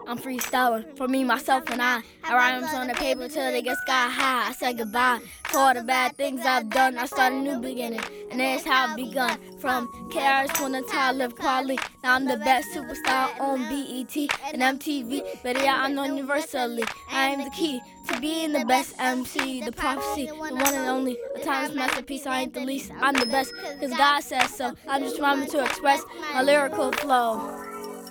I'm freestyling for me, myself, and I rhymes on the paper till they get sky high. I said goodbye for all the bad things I've done. I start a new beginning, and that's how I've begun. From KRS One to I live quietly. Now I'm the best superstar on BET and MTV. But yeah, I'm known universally. I am the key to being the best MC, the prophecy, the one and only, a timeless masterpiece. I ain't the least, I'm the best, cause God says so. I'm just rhyming to express my lyrical flow.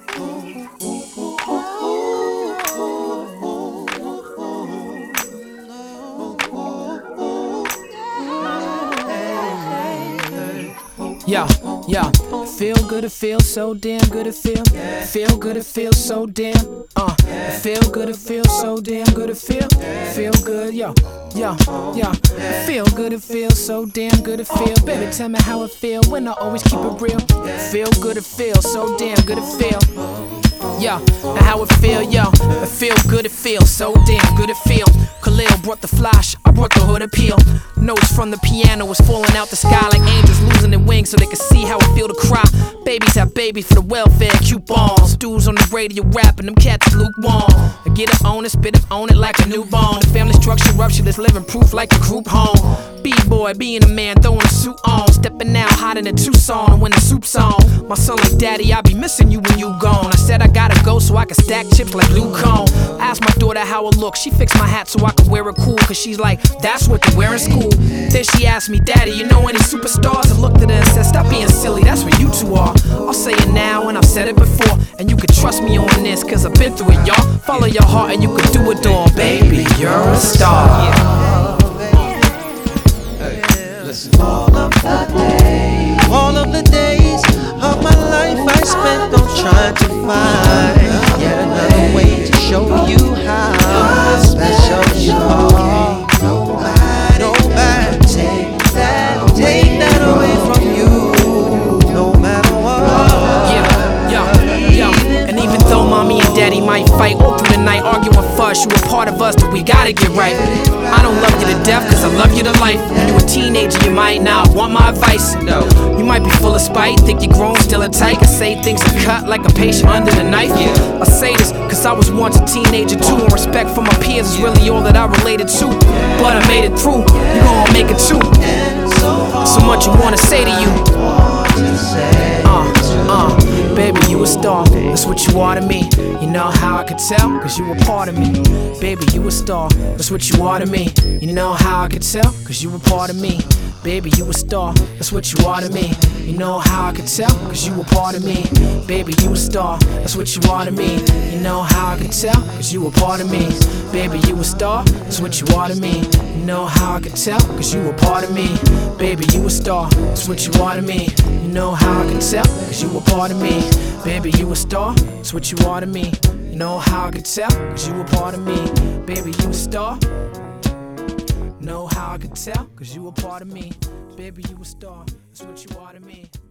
Yeah, feel good, it feels so damn good, it feel good, it feels so damn, it feel good, it feels so damn good, it feel good, yeah, feel good, it feels so damn good, it feel, baby, tell me how it feel when I always keep it real, feel good, it feels so damn good, it feel, yeah, now how it feel, yo, it feel good, it feels so damn good, it feel, Khalil brought the flash, I brought the hood appeal, notes from the piano was falling out the sky like angels losing their wings so they could see how it feel to cry. Babies have babies for the welfare coupons. Dudes on the radio rapping, them cats lukewarm. I get it on it, spit it on it like a newborn. The family structure rupture that's living proof like a group home. B-boy, being a man, throwing a suit on. Stepping out hot in a Tucson and when the soup's on. My son like, daddy, I be missing you when you gone. I said I gotta go so I can stack chips like Luke Cone. I asked my daughter how it look. She fixed my hat so I could wear it cool. Cause she's like, that's what they wear in school. Then she asked me, daddy, you know any superstars? I looked at her and said, stop being silly, that's what you two are. I'll say it now and I've said it before. And you can trust me on this cause I've been through it, y'all. Follow your heart and you can do it all. Baby, you're a star. Listen. All of the days of my life I spent on trying to find yet another way to show you how special you are. Nobody take that away from you, no matter what. Yeah. And even though mommy and daddy might fight all through the night, arguing fuss, you a part of us that we gotta get right. I don't love you to death cause I love you to life. When you a teenager you might not want my advice. No, you might be full of spite, think you're grown, still a tight. I say things are cut like a patient under the knife. I say this cause I was once a teenager too, and respect for my peers is really all that I related to. But I made it through, you gon' make it too. So much you wanna say to you. Baby, you a star, that's what you are to me. You know how I could tell, cause you a part of me. Baby, you a star, that's what you are to me. You know how I could tell, cause you a part of me. Baby, you a star, that's what you are to me. You know how I could tell, cause you a part of me. Baby, you a star, that's what you are to me. You know how I could tell, cause you a part of me. Baby, you a star, that's what you are to me. You know how I could tell, cause you a part of me. Baby, you a star, that's what you are to me. You know how I could tell, cause you a part of me. Baby, you a star, that's what you are to me. You know how I could tell, cause you a part of me. Baby, you a star. Know how I could tell, cause you a part of me. Baby, you a star, that's what you are to me.